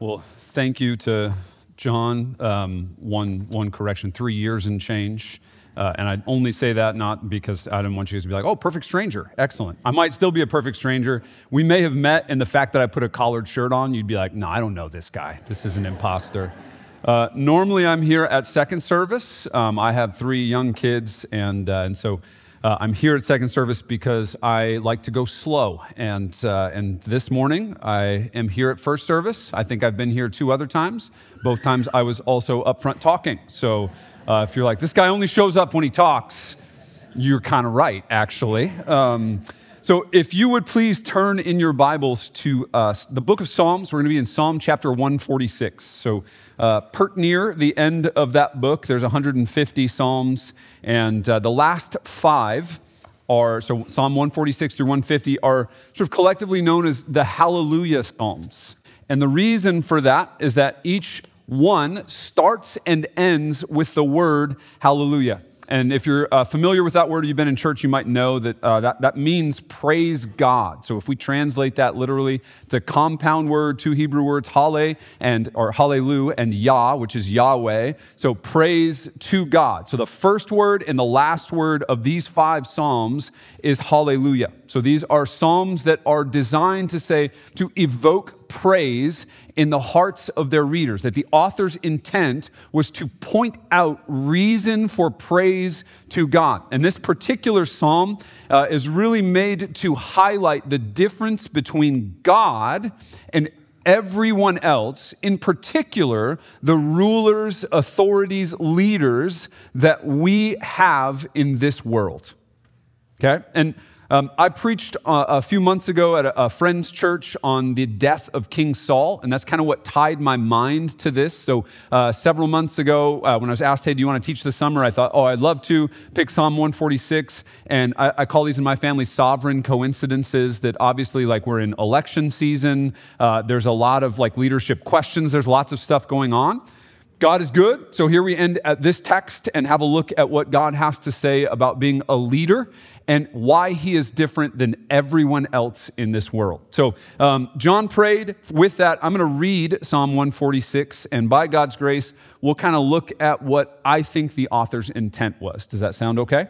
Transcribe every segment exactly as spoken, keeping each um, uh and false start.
Well, thank you to John. Um, one, one correction, three years and change. Uh, and I only say that not because I didn't want you guys to be like, oh, perfect stranger, excellent. I might still be a perfect stranger. We may have met, and the fact that I put a collared shirt on, you'd be like, no, I don't know this guy. This is an imposter. Uh, normally, I'm here at second service. Um, I have three young kids, and uh, and so uh, I'm here at second service because I like to go slow. And uh, and this morning, I am here at first service. I think I've been here two other times. Both times, I was also up front talking. So uh, if you're like, this guy only shows up when he talks, you're kind of right, actually. Um, So if you would please turn in your Bibles to uh, the book of Psalms. We're going to be in Psalm chapter one forty-six. So uh, pert near the end of that book, there's one hundred fifty Psalms. And uh, the last five are, so Psalm one forty-six through one fifty are sort of collectively known as the Hallelujah Psalms. And the reason for that is that each one starts and ends with the word hallelujah. And if you're uh, familiar with that word, you've been in church, you might know that, uh, that that means praise God. So if we translate that literally, it's a compound word, two Hebrew words, hale and or hallelu and Yah, which is Yahweh. So praise to God. So the first word and the last word of these five psalms is hallelujah. So these are psalms that are designed to say, to evoke praise in the hearts of their readers, that the author's intent was to point out reason for praise to God. And this particular psalm uh, is really made to highlight the difference between God and everyone else, in particular, the rulers, authorities, leaders that we have in this world. Okay? And Um, I preached uh, a few months ago at a, a friend's church on the death of King Saul, and that's kind of what tied my mind to this. So uh, several months ago, uh, when I was asked, hey, do you want to teach this summer? I thought, oh, I'd love to pick Psalm one forty-six, and I, I call these in my family sovereign coincidences that obviously, like, we're in election season. Uh, there's a lot of, like, leadership questions. There's lots of stuff going on. God is good, so here we end at this text and have a look at what God has to say about being a leader and why he is different than everyone else in this world. So um, John prayed. With that, I'm going to read Psalm one forty-six, and by God's grace, we'll kind of look at what I think the author's intent was. Does that sound okay?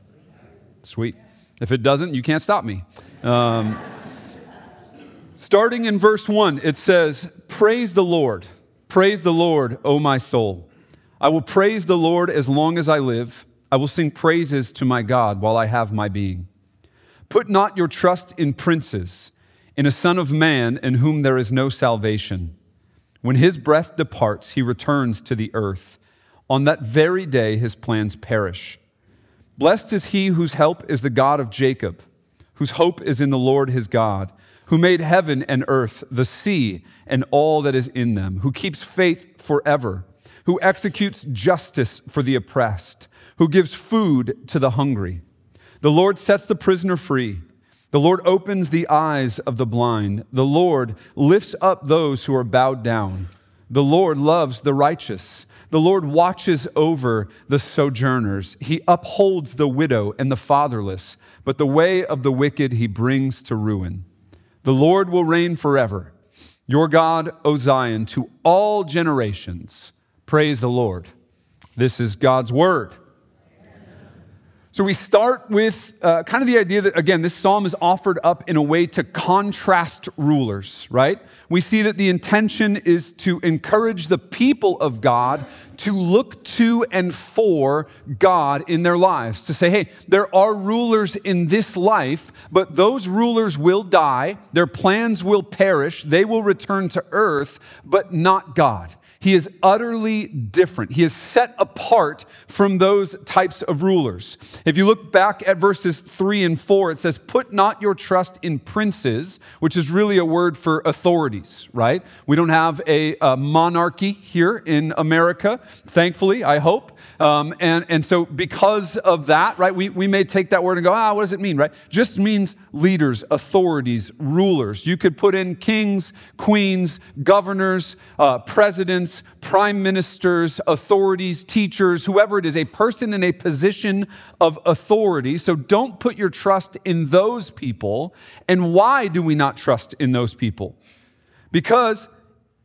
Sweet. If it doesn't, you can't stop me. Um, starting in verse one, it says, "Praise the Lord. Praise the Lord, O my soul. I will praise the Lord as long as I live. I will sing praises to my God while I have my being. Put not your trust in princes, in a son of man in whom there is no salvation. When his breath departs, he returns to the earth. On that very day, his plans perish. Blessed is he whose help is the God of Jacob, whose hope is in the Lord his God, who made heaven and earth, the sea, and all that is in them, who keeps faith forever, who executes justice for the oppressed, who gives food to the hungry. The Lord sets the prisoner free. The Lord opens the eyes of the blind. The Lord lifts up those who are bowed down. The Lord loves the righteous. The Lord watches over the sojourners. He upholds the widow and the fatherless, but the way of the wicked he brings to ruin. The Lord will reign forever. Your God, O Zion, to all generations. Praise the Lord." This is God's word. So we start with uh, kind of the idea that, again, this psalm is offered up in a way to contrast rulers, right? We see that the intention is to encourage the people of God to look to and for God in their lives, to say, hey, there are rulers in this life, but those rulers will die, their plans will perish, they will return to earth, but not God. He is utterly different. He is set apart from those types of rulers. If you look back at verses three and four, it says, "Put not your trust in princes," which is really a word for authorities, right? We don't have a, a monarchy here in America, thankfully, I hope. Um, and, and so because of that, right, we, we may take that word and go, ah, what does it mean, right? Just means leaders, authorities, rulers. You could put in kings, queens, governors, uh, presidents, prime ministers, authorities, teachers, whoever it is, a person in a position of authority. So don't put your trust in those people. And why do we not trust in those people? Because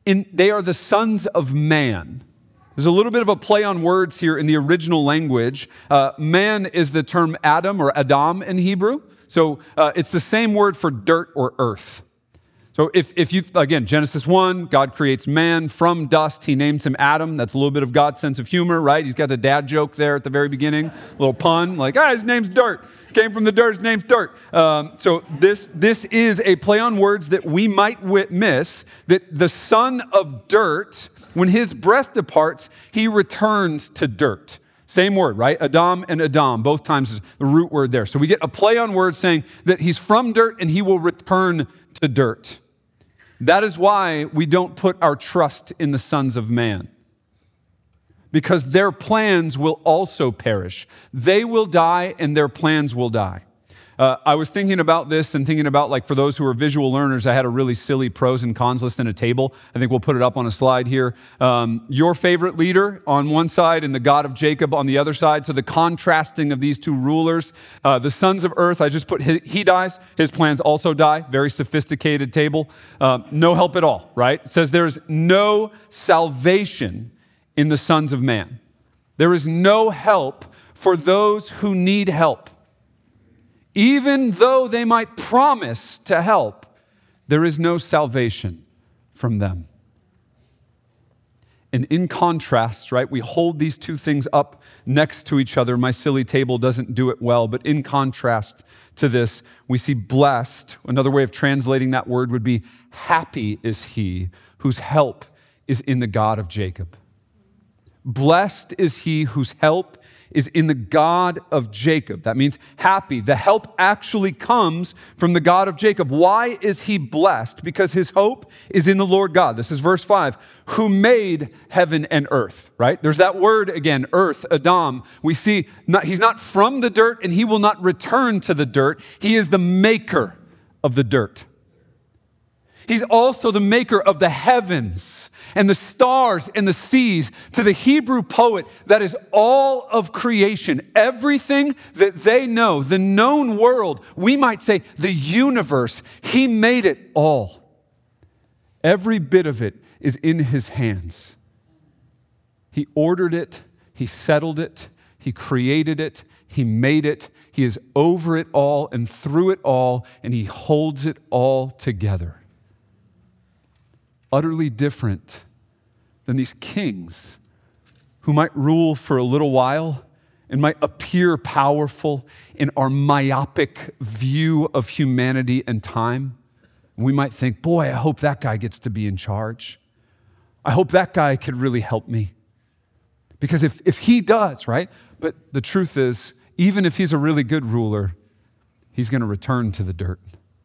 in, they are the sons of man. There's a little bit of a play on words here in the original language. Uh, man is the term Adam or Adam in Hebrew. So uh, it's the same word for dirt or earth. So if, if you, again, Genesis one, God creates man from dust. He names him Adam. That's a little bit of God's sense of humor, right? He's got a dad joke there at the very beginning, a little pun, like, ah, his name's Dirt. Came from the dirt, his name's Dirt. Um, so this, this is a play on words that we might miss, that the son of dirt, when his breath departs, he returns to dirt. Same word, right? Adam and Adam, both times is the root word there. So we get a play on words saying that he's from dirt and he will return to dirt. That is why we don't put our trust in the sons of man, because their plans will also perish. They will die and their plans will die. Uh, I was thinking about this and thinking about, like, for those who are visual learners, I had a really silly pros and cons list in a table. I think we'll put it up on a slide here. Um, your favorite leader on one side and the God of Jacob on the other side. So the contrasting of these two rulers. Uh, the sons of earth, I just put, he, he dies, his plans also die. Very sophisticated table. Uh, no help at all, right? It says there's no salvation in the sons of man. There is no help for those who need help. Even though they might promise to help, there is no salvation from them. And in contrast, right, we hold these two things up next to each other. My silly table doesn't do it well, but in contrast to this, we see blessed. Another way of translating that word would be happy is he whose help is in the God of Jacob. Blessed is he whose help is in the God of Jacob. That means happy. The help actually comes from the God of Jacob. Why is he blessed? Because his hope is in the Lord God. This is verse five, who made heaven and earth, right? There's that word again, earth, Adam. We see not, he's not from the dirt and he will not return to the dirt. He is the maker of the dirt. He's also the maker of the heavens and the stars and the seas. To the Hebrew poet, that is all of creation. Everything that they know, the known world, we might say the universe, he made it all. Every bit of it is in his hands. He ordered it, he settled it, he created it, he made it. He is over it all and through it all, and he holds it all together. Utterly different than these kings who might rule for a little while and might appear powerful in our myopic view of humanity and time. We might think, boy, I hope that guy gets to be in charge. I hope that guy could really help me. Because if, if he does, right? But the truth is, even if he's a really good ruler, he's going to return to the dirt.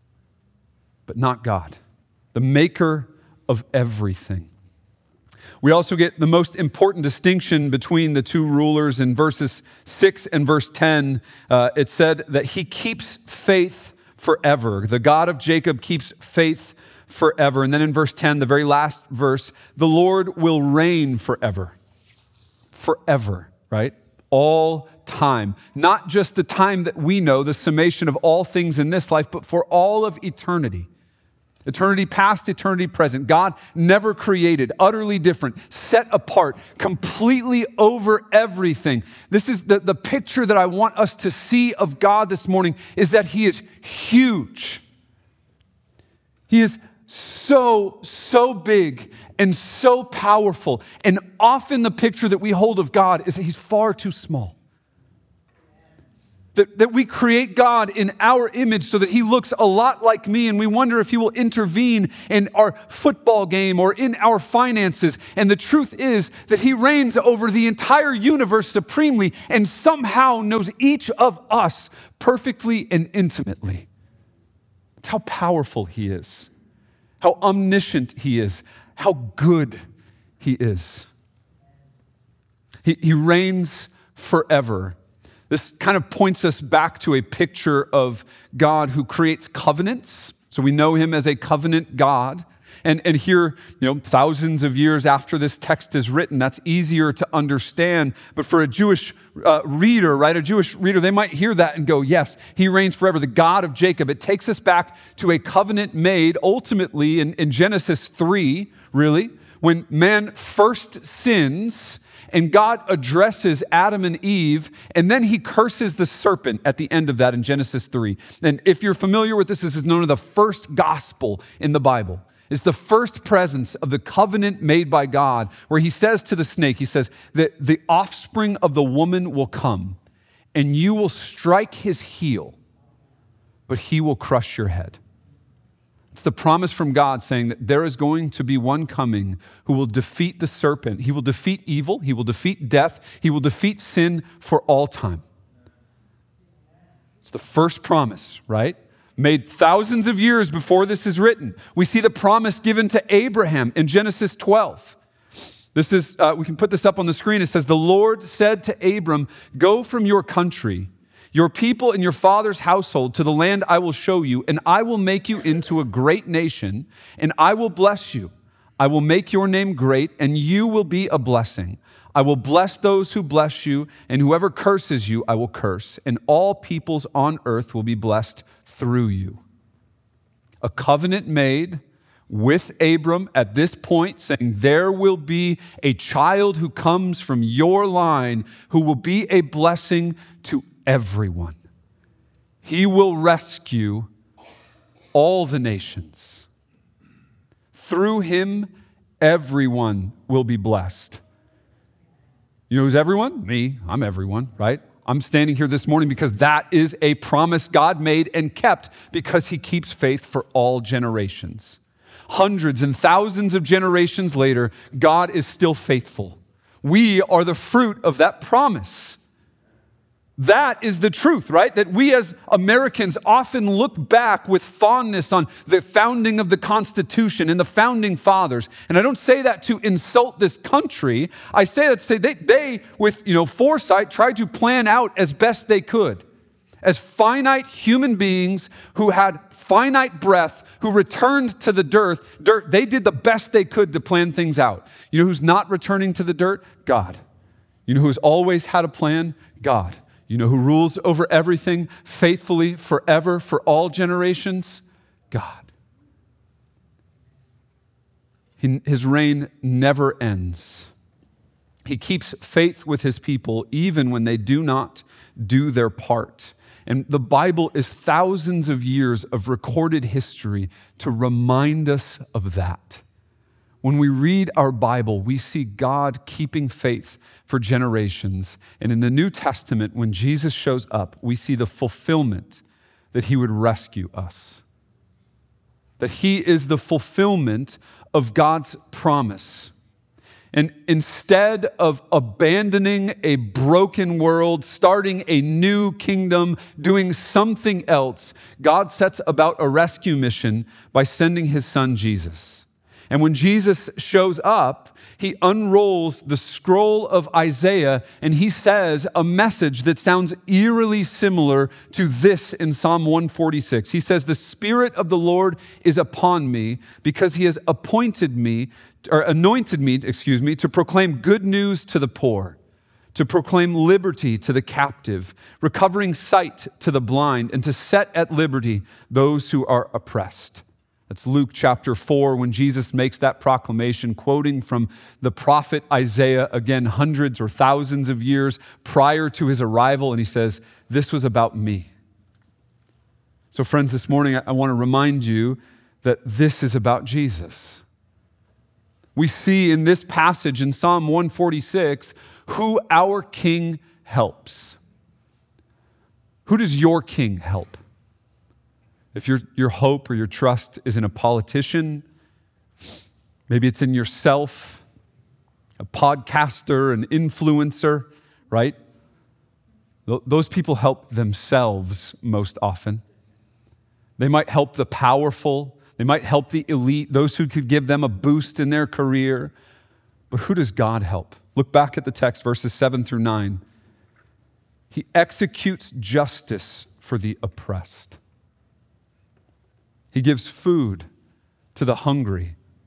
But not God, the maker of everything. We also get the most important distinction between the two rulers in verses six and verse ten. Uh, it said that he keeps faith forever. The God of Jacob keeps faith forever. And then in verse ten, the very last verse, the Lord will reign forever. Forever, right? All time. Not just the time that we know, the summation of all things in this life, but for all of eternity. Eternity past, eternity present. God never created, utterly different, set apart, completely over everything. This is the, the picture that I want us to see of God this morning, is that he is huge. He is so, so big and so powerful. And often the picture that we hold of God is that he's far too small. That, that we create God in our image so that he looks a lot like me, and we wonder if he will intervene in our football game or in our finances. And the truth is that he reigns over the entire universe supremely and somehow knows each of us perfectly and intimately. That's how powerful he is, how omniscient he is, how good he is. He, he reigns forever. This kind of points us back to a picture of God who creates covenants. So we know him as a covenant God. And, and here, you know, thousands of years after this text is written, that's easier to understand. But for a Jewish uh, reader, right, a Jewish reader, they might hear that and go, yes, he reigns forever, the God of Jacob. It takes us back to a covenant made ultimately in, in Genesis three, really, when man first sins and God addresses Adam and Eve, and then he curses the serpent at the end of that in Genesis three. And if you're familiar with this, this is known as the first gospel in the Bible. It's the first presence of the covenant made by God, where he says to the snake, he says that the offspring of the woman will come, and you will strike his heel, but he will crush your head. It's the promise from God saying that there is going to be one coming who will defeat the serpent. He will defeat evil. He will defeat death. He will defeat sin for all time. It's the first promise, right? Made thousands of years before this is written. We see the promise given to Abraham in Genesis twelve. This is, uh, we can put this up on the screen. It says, the Lord said to Abram, go from your country, your people and your father's household to the land I will show you, and I will make you into a great nation, and I will bless you. I will make your name great, and you will be a blessing. I will bless those who bless you, and whoever curses you, I will curse, and all peoples on earth will be blessed through you. A covenant made with Abram at this point, saying there will be a child who comes from your line who will be a blessing to everyone. He will rescue all the nations. Through him, everyone will be blessed. You know who's everyone? Me. I'm everyone, right? I'm standing here this morning because that is a promise God made and kept, because he keeps faith for all generations. Hundreds and thousands of generations later, God is still faithful. We are the fruit of that promise. That is the truth, right? That we as Americans often look back with fondness on the founding of the Constitution and the founding fathers. And I don't say that to insult this country. I say that to say they, they with you know, foresight, tried to plan out as best they could. As finite human beings who had finite breath, who returned to the dirt, dirt, they did the best they could to plan things out. You know who's not returning to the dirt? God. You know who's always had a plan? God. You know who rules over everything faithfully forever for all generations? God. He, his reign never ends. He keeps faith with his people even when they do not do their part. And the Bible is thousands of years of recorded history to remind us of that. When we read our Bible, we see God keeping faith for generations. And in the New Testament, when Jesus shows up, we see the fulfillment that he would rescue us. That he is the fulfillment of God's promise. And instead of abandoning a broken world, starting a new kingdom, doing something else, God sets about a rescue mission by sending his son Jesus. And when Jesus shows up, he unrolls the scroll of Isaiah and he says a message that sounds eerily similar to this in Psalm one forty-six. He says, the Spirit of the Lord is upon me because he has appointed me, or anointed me, excuse me, to proclaim good news to the poor, to proclaim liberty to the captive, recovering sight to the blind, and to set at liberty those who are oppressed. That's Luke chapter four, when Jesus makes that proclamation, quoting from the prophet Isaiah, again, hundreds or thousands of years prior to his arrival. And he says, this was about me. So friends, this morning, I want to remind you that this is about Jesus. We see in this passage in Psalm one forty-six who our King helps. Who does your King help? If your, your hope or your trust is in a politician, maybe it's in yourself, a podcaster, an influencer, right? Those people help themselves most often. They might help the powerful. They might help the elite, those who could give them a boost in their career. But who does God help? Look back at the text, verses seven through nine. He executes justice for the oppressed. He gives food to the hungry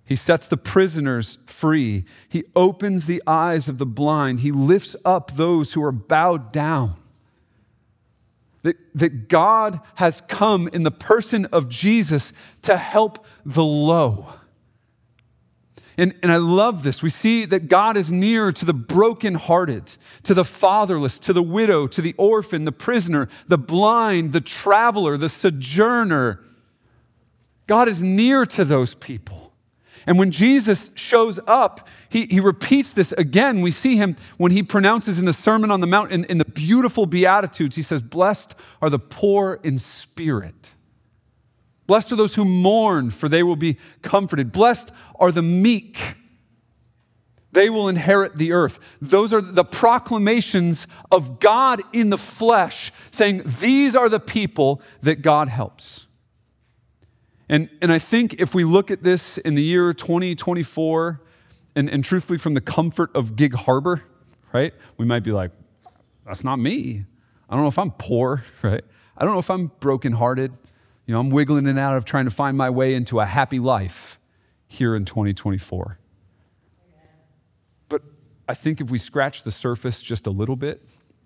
He sets the prisoners free. He opens the eyes of the blind. He lifts up those who are bowed down. That, that God has come in the person of Jesus to help the low. And, and I love this. We see that God is near to the brokenhearted, to the fatherless, to the widow, to the orphan, the prisoner, the blind, the traveler, the sojourner. God is near to those people. And when Jesus shows up, he, he repeats this again. We see him when he pronounces in the Sermon on the Mount, in, in the beautiful Beatitudes, he says, blessed are the poor in spirit. Blessed are those who mourn, for they will be comforted. Blessed are the meek. They will inherit the earth. Those are the proclamations of God in the flesh, saying these are the people that God helps. And, and I think if we look at this in the year twenty twenty-four, and, and truthfully from the comfort of Gig Harbor, right? We might be like, that's not me. I don't know if I'm poor, right? I don't know if I'm brokenhearted. You know, I'm wiggling in and out of trying to find my way into a happy life here in twenty twenty-four. But I think if we scratch the surface just a little bit,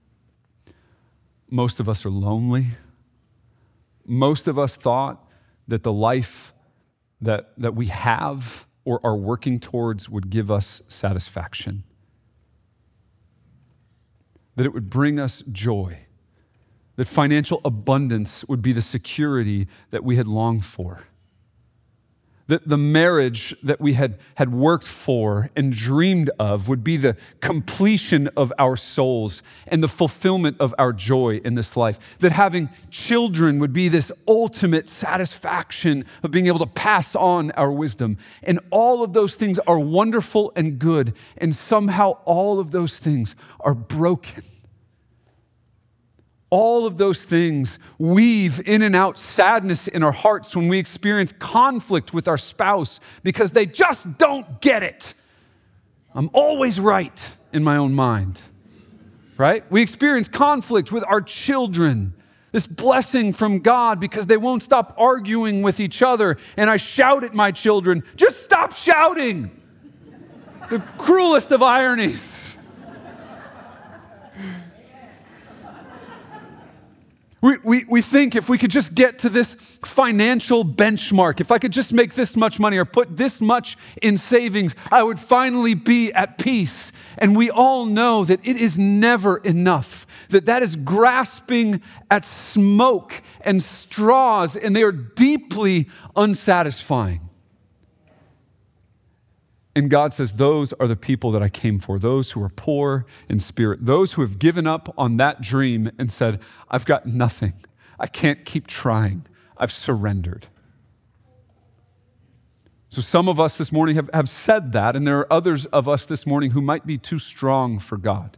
most of us are lonely. Most of us thought that the life that, that we have or are working towards would give us satisfaction. That it would bring us joy. That financial abundance would be the security that we had longed for. That the marriage that we had, had worked for and dreamed of would be the completion of our souls and the fulfillment of our joy in this life. That having children would be this ultimate satisfaction of being able to pass on our wisdom. And all of those things are wonderful and good, and somehow all of those things are broken. All of those things weave in and out sadness in our hearts when we experience conflict with our spouse because they just don't get it. I'm always right in my own mind, right? We experience conflict with our children, this blessing from God because they won't stop arguing with each other. And I shout at my children, just stop shouting. The cruelest of ironies. We, we, we think if we could just get to this financial benchmark, if I could just make this much money or put this much in savings, I would finally be at peace. And we all know that it is never enough, that that is grasping at smoke and straws, and they are deeply unsatisfying. And God says, those are the people that I came for, those who are poor in spirit, those who have given up on that dream and said, I've got nothing. I can't keep trying. I've surrendered. So some of us this morning have, have said that, and there are others of us this morning who might be too strong for God.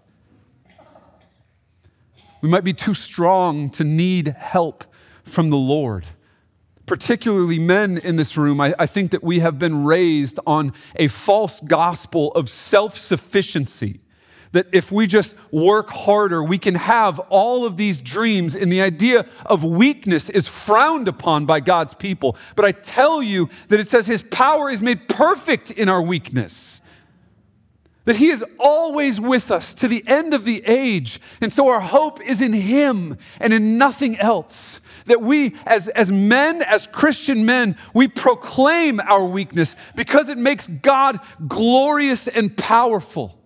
We might be too strong to need help from the Lord. Particularly men in this room, I, I think that we have been raised on a false gospel of self-sufficiency. That if we just work harder, we can have all of these dreams, and the idea of weakness is frowned upon by God's people. But I tell you that it says his power is made perfect in our weakness. That he is always with us to the end of the age. And so our hope is in him and in nothing else. That we, as, as men, as Christian men, we proclaim our weakness because it makes God glorious and powerful.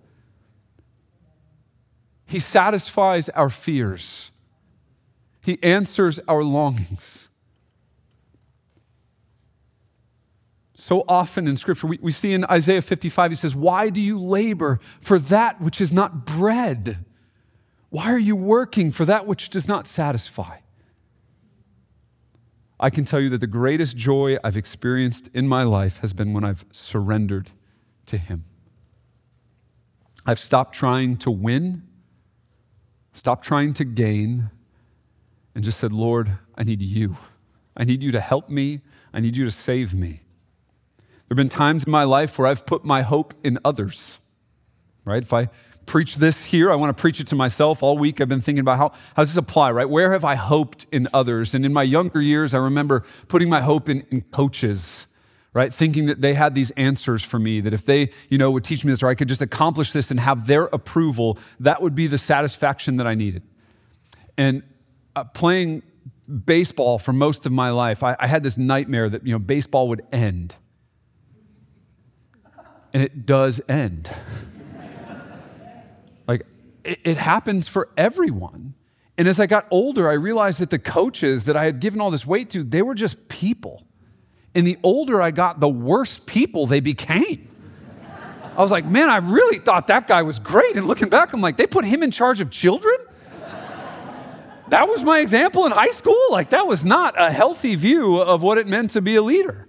He satisfies our fears. He answers our longings. So often in Scripture, we, we see in Isaiah fifty-five, he says, why do you labor for that which is not bread? Why are you working for that which does not satisfy? I can tell you that the greatest joy I've experienced in my life has been when I've surrendered to him. I've stopped trying to win, stopped trying to gain, and just said, Lord, I need you. I need you to help me. I need you to save me. There have been times in my life where I've put my hope in others, right? If I preach this here, I want to preach it to myself. All week I've been thinking about how, how does this apply, right? Where have I hoped in others? And in my younger years, I remember putting my hope in, in coaches, right? Thinking that they had these answers for me, that if they, you know, would teach me this or I could just accomplish this and have their approval, that would be the satisfaction that I needed. And uh, playing baseball for most of my life, I, I had this nightmare that, you know, baseball would end. And it does end. Like, it, it happens for everyone. And as I got older, I realized that the coaches that I had given all this weight to, they were just people. And the older I got, the worse people they became. I was like, man, I really thought that guy was great. And looking back, I'm like, they put him in charge of children? That was my example in high school? Like, that was not a healthy view of what it meant to be a leader.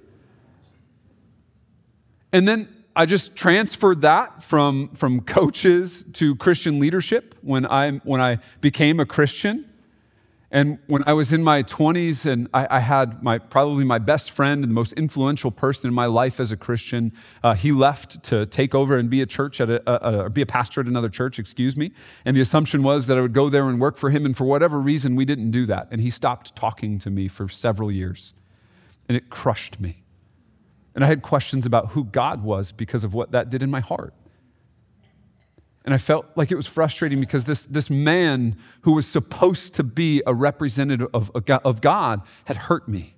And then I just transferred that from, from coaches to Christian leadership when I, when I became a Christian. And when I was in my twenties and I, I had my probably my best friend and the most influential person in my life as a Christian, uh, he left to take over and be a church at a, a, a be a pastor at another church, excuse me. And the assumption was that I would go there and work for him. And for whatever reason, we didn't do that. And he stopped talking to me for several years. And it crushed me. And I had questions about who God was because of what that did in my heart. And I felt like it was frustrating because this, this man who was supposed to be a representative of, of God had hurt me.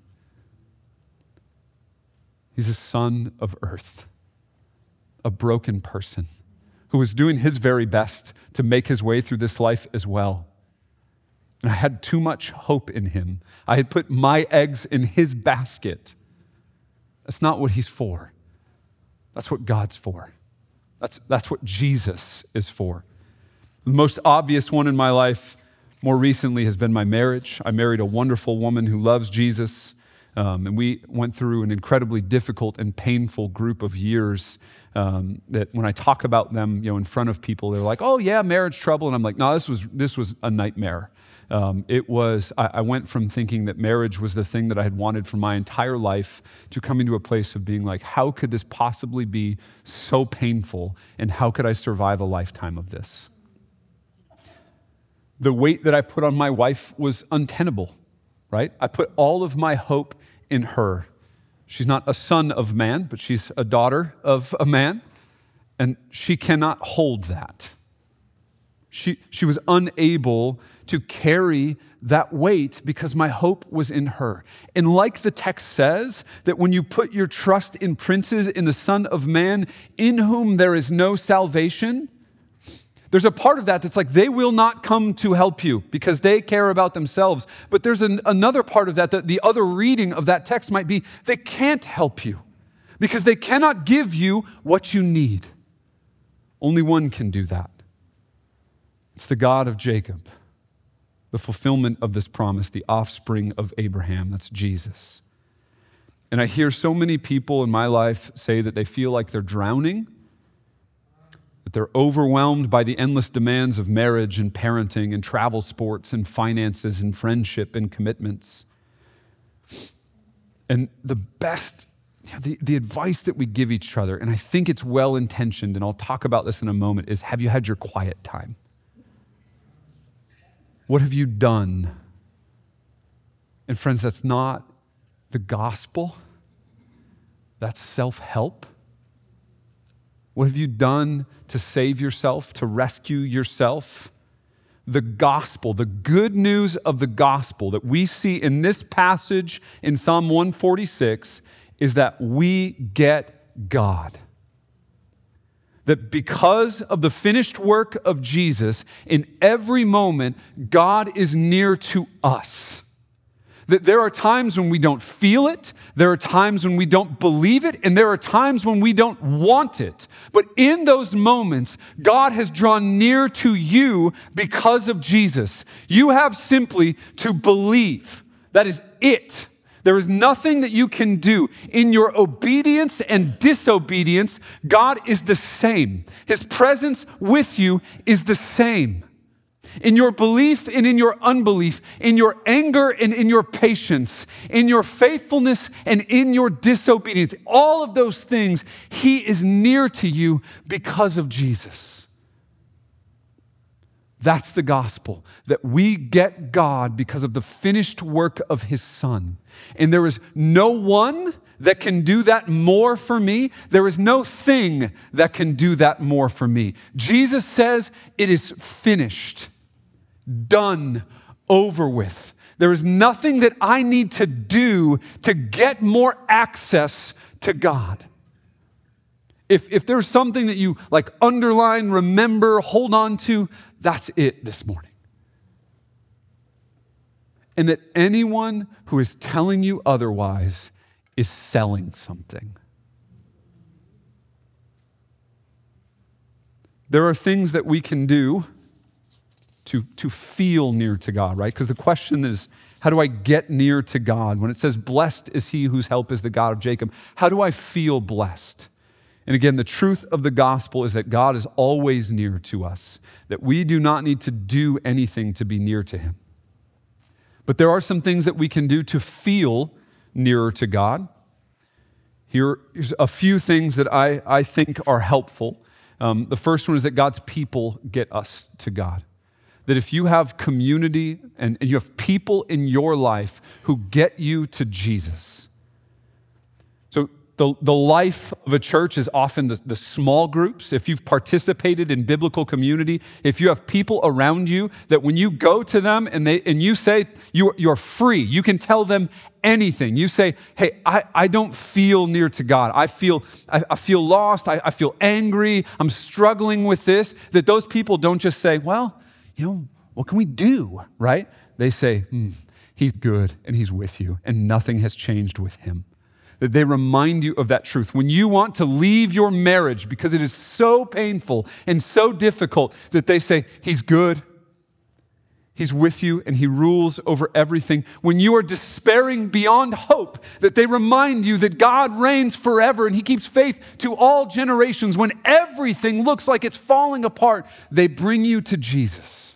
He's a son of earth, a broken person who was doing his very best to make his way through this life as well. And I had too much hope in him. I had put my eggs in his basket. That's not what he's for. That's what God's for. That's, that's what Jesus is for. The most obvious one in my life more recently has been my marriage. I married a wonderful woman who loves Jesus, um, and we went through an incredibly difficult and painful group of years um, that when I talk about them, you know, in front of people, they're like, oh yeah, marriage trouble. And I'm like, no, this was, this was a nightmare. Um, it was, I, I went from thinking that marriage was the thing that I had wanted for my entire life to coming to a place of being like, how could this possibly be so painful? And how could I survive a lifetime of this? The weight that I put on my wife was untenable, right? I put all of my hope in her. She's not a son of man, but she's a daughter of a man. And she cannot hold that. She, she was unable to carry that weight because my hope was in her. And like the text says, that when you put your trust in princes, in the Son of Man, in whom there is no salvation, there's a part of that that's like they will not come to help you because they care about themselves. But there's an, another part of that, that the other reading of that text might be they can't help you because they cannot give you what you need. Only one can do that. It's the God of Jacob, the fulfillment of this promise, the offspring of Abraham. That's Jesus. And I hear so many people in my life say that they feel like they're drowning, that they're overwhelmed by the endless demands of marriage and parenting and travel sports and finances and friendship and commitments. And the best, the, the advice that we give each other, and I think it's well-intentioned, and I'll talk about this in a moment, is have you had your quiet time? What have you done? And friends, that's not the gospel. That's self-help. What have you done to save yourself, to rescue yourself? The gospel, the good news of the gospel that we see in this passage in Psalm one forty-six is that we get God. That because of the finished work of Jesus, in every moment, God is near to us. That there are times when we don't feel it, there are times when we don't believe it, and there are times when we don't want it. But in those moments, God has drawn near to you because of Jesus. You have simply to believe. That is it. There is nothing that you can do. In your obedience and disobedience, God is the same. His presence with you is the same. In your belief and in your unbelief, in your anger and in your patience, in your faithfulness and in your disobedience, all of those things, He is near to you because of Jesus. That's the gospel, that we get God because of the finished work of His Son. And there is no one that can do that more for me. There is no thing that can do that more for me. Jesus says it is finished, done, over with. There is nothing that I need to do to get more access to God. If, if there's something that you like underline, remember, hold on to, that's it this morning. And that anyone who is telling you otherwise is selling something. There are things that we can do to, to feel near to God, right? Because the question is, how do I get near to God? When it says, blessed is he whose help is the God of Jacob, how do I feel blessed? And again, the truth of the gospel is that God is always near to us, that we do not need to do anything to be near to him. But there are some things that we can do to feel nearer to God. Here, here's a few things that I, I think are helpful. Um, the first one is that God's people get us to God. That if you have community and, and you have people in your life who get you to Jesus. So the, the life of a church is often the, the small groups. If you've participated in biblical community, if you have people around you that when you go to them and they and you say you're, you're free, you can tell them anything. You say, hey, I, I don't feel near to God. I feel I, I feel lost. I, I feel angry. I'm struggling with this. That those people don't just say, well, you know, what can we do, right? They say, hmm, he's good and he's with you and nothing has changed with him. That they remind you of that truth. When you want to leave your marriage because it is so painful and so difficult, that they say, he's good, he's with you, and he rules over everything. When you are despairing beyond hope, that they remind you that God reigns forever and he keeps faith to all generations. When everything looks like it's falling apart, they bring you to Jesus.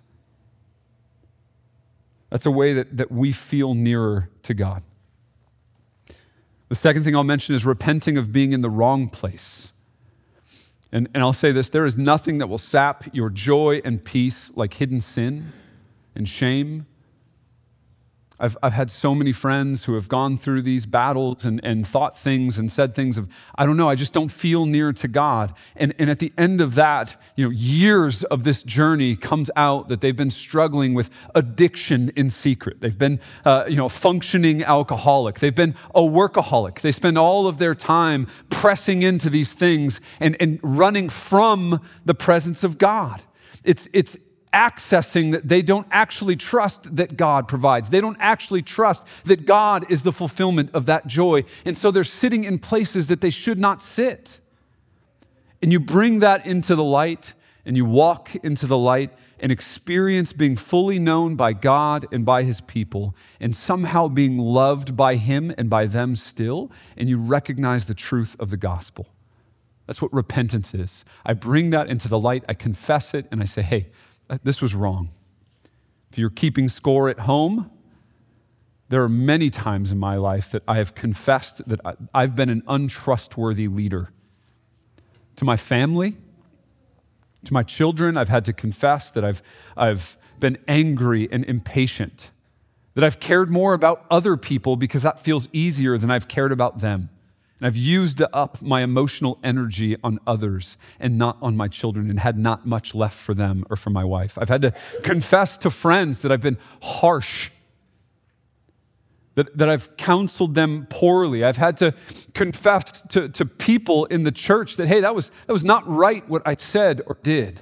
That's a way that, that we feel nearer to God. The second thing I'll mention is repenting of being in the wrong place. And, and I'll say this, there is nothing that will sap your joy and peace like hidden sin and shame. I've, I've had so many friends who have gone through these battles and, and thought things and said things of, I don't know, I just don't feel near to God. And, and at the end of that, you know, years of this journey comes out that they've been struggling with addiction in secret. They've been, uh, you know, functioning alcoholic. They've been a workaholic. They spend all of their time pressing into these things and, and running from the presence of God. It's, it's, accessing that they don't actually trust that God provides. They don't actually trust that God is the fulfillment of that joy. And so they're sitting in places that they should not sit. And you bring that into the light and you walk into the light and experience being fully known by God and by his people and somehow being loved by him and by them still. And you recognize the truth of the gospel. That's what repentance is. I bring that into the light, I confess it, and I say, hey, this was wrong. If you're keeping score at home, there are many times in my life that I have confessed that I've been an untrustworthy leader. To my family, to my children, I've had to confess that I've, I've been angry and impatient, that I've cared more about other people because that feels easier than I've cared about them. And I've used up my emotional energy on others and not on my children and had not much left for them or for my wife. I've had to confess to friends that I've been harsh, that, that I've counseled them poorly. I've had to confess to, to people in the church that, hey, that was, that was not right what I said or did.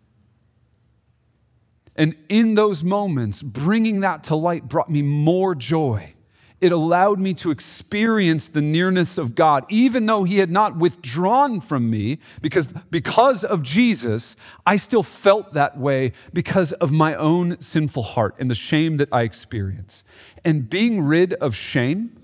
And in those moments, bringing that to light brought me more joy. It allowed me to experience the nearness of God, even though he had not withdrawn from me, because, because of Jesus, I still felt that way because of my own sinful heart and the shame that I experience. And being rid of shame,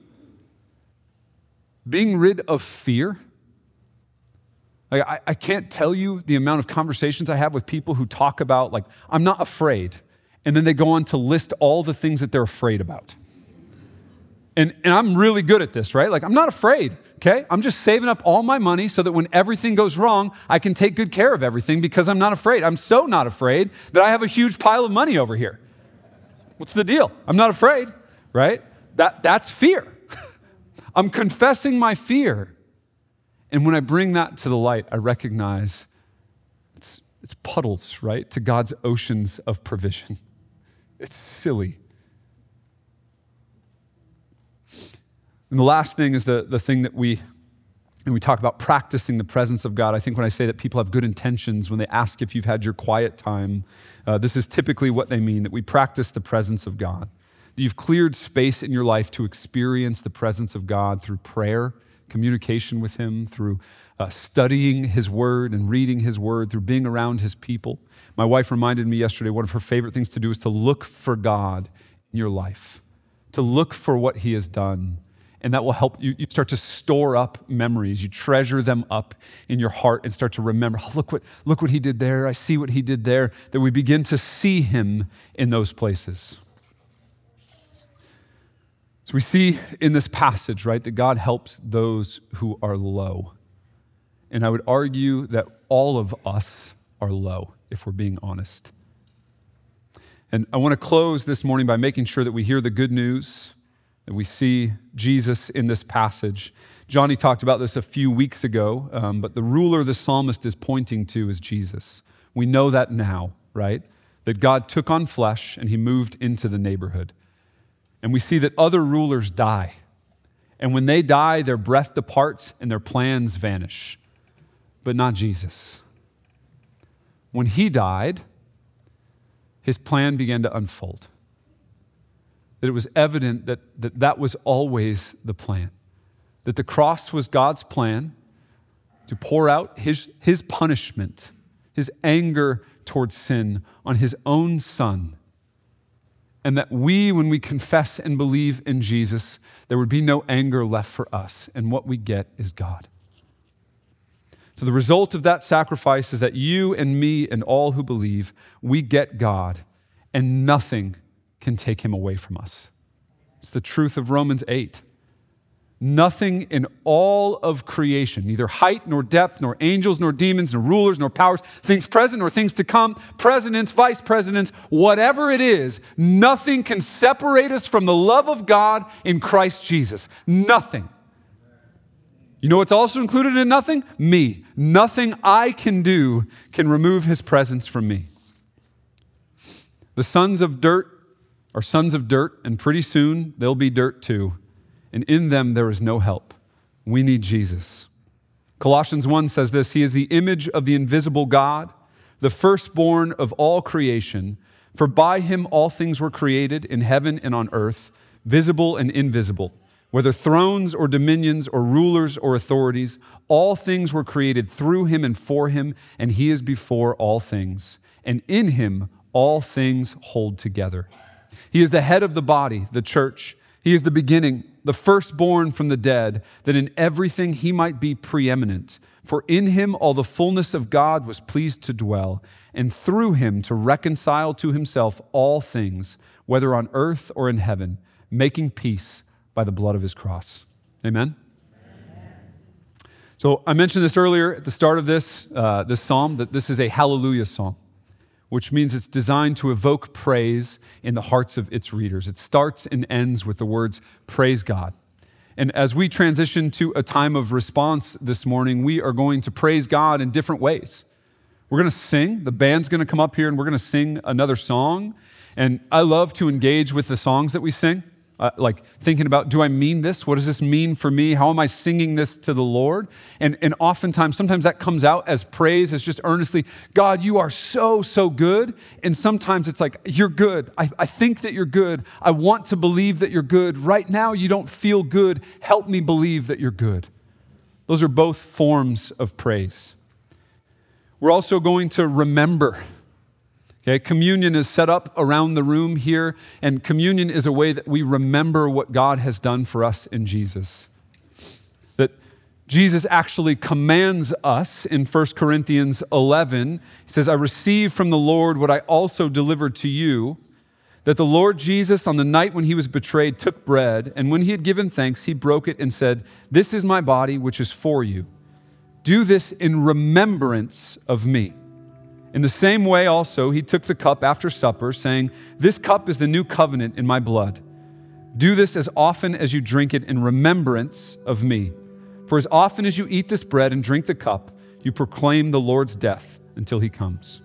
being rid of fear, like I, I can't tell you the amount of conversations I have with people who talk about, like, I'm not afraid, and then they go on to list all the things that they're afraid about. And, and I'm really good at this, right? Like, I'm not afraid, okay? I'm just saving up all my money so that when everything goes wrong, I can take good care of everything because I'm not afraid. I'm so not afraid that I have a huge pile of money over here. What's the deal? I'm not afraid, right? That, that's fear. I'm confessing my fear. And when I bring that to the light, I recognize it's, it's puddles, right, to God's oceans of provision. It's silly. And the last thing is the, the thing that we, and we talk about practicing the presence of God. I think when I say that people have good intentions, when they ask if you've had your quiet time, uh, this is typically what they mean, that we practice the presence of God. That you've cleared space in your life to experience the presence of God through prayer, communication with him, through uh, studying his word and reading his word, through being around his people. My wife reminded me yesterday, one of her favorite things to do is to look for God in your life, to look for what he has done. And that will help you, you start to store up memories. You treasure them up in your heart and start to remember, oh, look what, look what he did there. I see what he did there. That we begin to see him in those places. So we see in this passage, right, that God helps those who are low. And I would argue that all of us are low, if we're being honest. And I want to close this morning by making sure that we hear the good news, that we see Jesus in this passage. Johnny talked about this a few weeks ago, um, but the ruler the psalmist is pointing to is Jesus. We know that now, right? That God took on flesh and he moved into the neighborhood. And we see that other rulers die. And when they die, their breath departs and their plans vanish. But not Jesus. When he died, his plan began to unfold. That it was evident that, that that was always the plan. That the cross was God's plan to pour out his, his punishment, his anger towards sin on his own son. And that we, when we confess and believe in Jesus, there would be no anger left for us. And what we get is God. So the result of that sacrifice is that you and me and all who believe, we get God, and nothing can take him away from us. It's the truth of Romans eight. Nothing in all of creation, neither height nor depth, nor angels, nor demons, nor rulers, nor powers, things present nor things to come, presidents, vice presidents, whatever it is, nothing can separate us from the love of God in Christ Jesus. Nothing. You know what's also included in nothing? Me. Nothing I can do can remove his presence from me. The sons of dirt are sons of dirt, and pretty soon they'll be dirt too. And in them there is no help. We need Jesus. Colossians one says this, he is the image of the invisible God, the firstborn of all creation. For by him all things were created in heaven and on earth, visible and invisible. Whether thrones or dominions or rulers or authorities, all things were created through him and for him, and he is before all things. And in him all things hold together. He is the head of the body, the church. He is the beginning, the firstborn from the dead, that in everything he might be preeminent. For in him all the fullness of God was pleased to dwell, and through him to reconcile to himself all things, whether on earth or in heaven, making peace by the blood of his cross. Amen? Amen. So I mentioned this earlier at the start of this, uh, this psalm, that this is a hallelujah psalm, which means it's designed to evoke praise in the hearts of its readers. It starts and ends with the words, praise God. And as we transition to a time of response this morning, we are going to praise God in different ways. We're going to sing. The band's going to come up here and we're going to sing another song. And I love to engage with the songs that we sing. Uh, like thinking about, do I mean this? What does this mean for me? How am I singing this to the Lord? And, and oftentimes, sometimes that comes out as praise, as just earnestly, God, you are so, so good. And sometimes it's like, you're good. I, I think that you're good. I want to believe that you're good. Right now, you don't feel good. Help me believe that you're good. Those are both forms of praise. We're also going to remember. Okay, communion is set up around the room here, and communion is a way that we remember what God has done for us in Jesus. That Jesus actually commands us in First Corinthians eleven. He says, I received from the Lord what I also delivered to you, that the Lord Jesus, on the night when he was betrayed, took bread, and when he had given thanks, he broke it and said, this is my body, which is for you. Do this in remembrance of me. In the same way also, he took the cup after supper, saying, this cup is the new covenant in my blood. Do this as often as you drink it in remembrance of me. For as often as you eat this bread and drink the cup, you proclaim the Lord's death until he comes.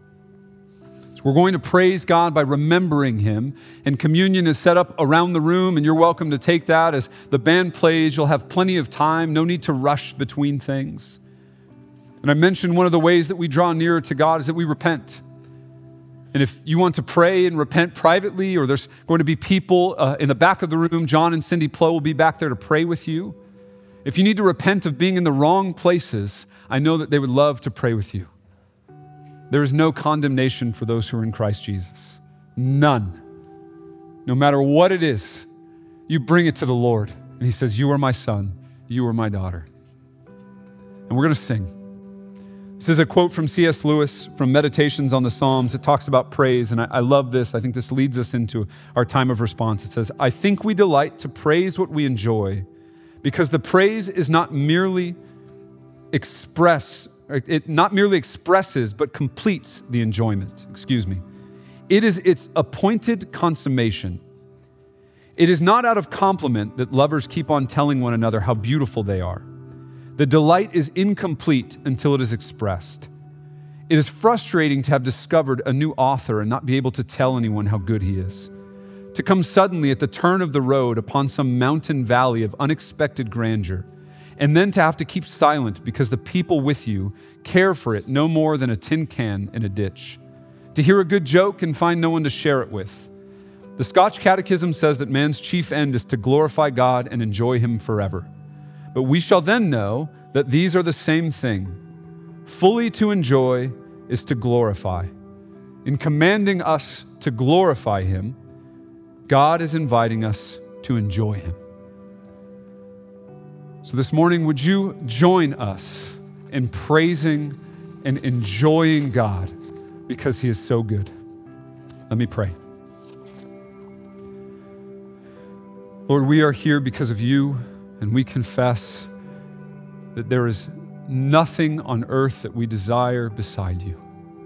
So we're going to praise God by remembering him, and communion is set up around the room, and you're welcome to take that as the band plays. You'll have plenty of time, no need to rush between things. And I mentioned one of the ways that we draw nearer to God is that we repent. And if you want to pray and repent privately, or there's going to be people uh, in the back of the room, John and Cindy Plow will be back there to pray with you. If you need to repent of being in the wrong places, I know that they would love to pray with you. There is no condemnation for those who are in Christ Jesus. None. No matter what it is, you bring it to the Lord. And he says, you are my son, you are my daughter. And we're going to sing. This is a quote from C S Lewis from Meditations on the Psalms. It talks about praise, and I, I love this. I think this leads us into our time of response. It says, I think we delight to praise what we enjoy, because the praise is not merely express, it not merely expresses, but completes the enjoyment. Excuse me. It is its appointed consummation. It is not out of compliment that lovers keep on telling one another how beautiful they are. The delight is incomplete until it is expressed. It is frustrating to have discovered a new author and not be able to tell anyone how good he is. To come suddenly at the turn of the road upon some mountain valley of unexpected grandeur, and then to have to keep silent because the people with you care for it no more than a tin can in a ditch. To hear a good joke and find no one to share it with. The Scotch Catechism says that man's chief end is to glorify God and enjoy him forever. But we shall then know that these are the same thing. Fully to enjoy is to glorify. In commanding us to glorify him, God is inviting us to enjoy him. So this morning, would you join us in praising and enjoying God because he is so good? Let me pray. Lord, we are here because of you, and we confess that there is nothing on earth that we desire beside you.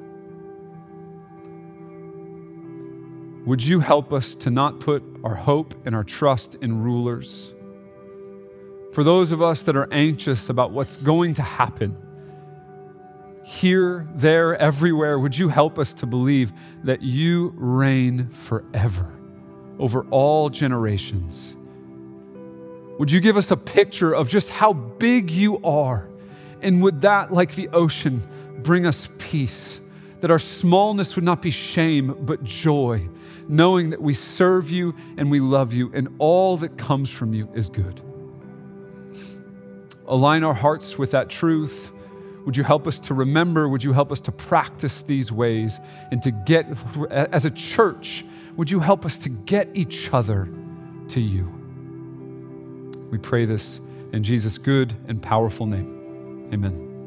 Would you help us to not put our hope and our trust in rulers? For those of us that are anxious about what's going to happen, here, there, everywhere, would you help us to believe that you reign forever over all generations? Would you give us a picture of just how big you are? And would that, like the ocean, bring us peace? That our smallness would not be shame, but joy, knowing that we serve you and we love you, and all that comes from you is good. Align our hearts with that truth. Would you help us to remember? Would you help us to practice these ways and to get, as a church, would you help us to get each other to you? We pray this in Jesus' good and powerful name. Amen.